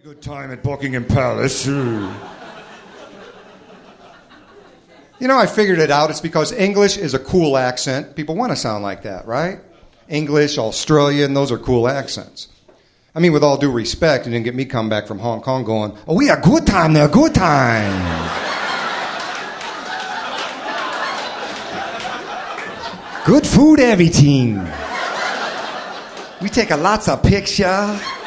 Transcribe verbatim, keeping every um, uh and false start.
Good time at Buckingham Palace. You know, I figured it out. It's because English is a cool accent. People want to sound like that, right? English, Australian, those are cool accents. I mean, with all due respect, you didn't get me come back from Hong Kong going, oh, we had good time there, good time. Good food, everything. We take a lots of picture.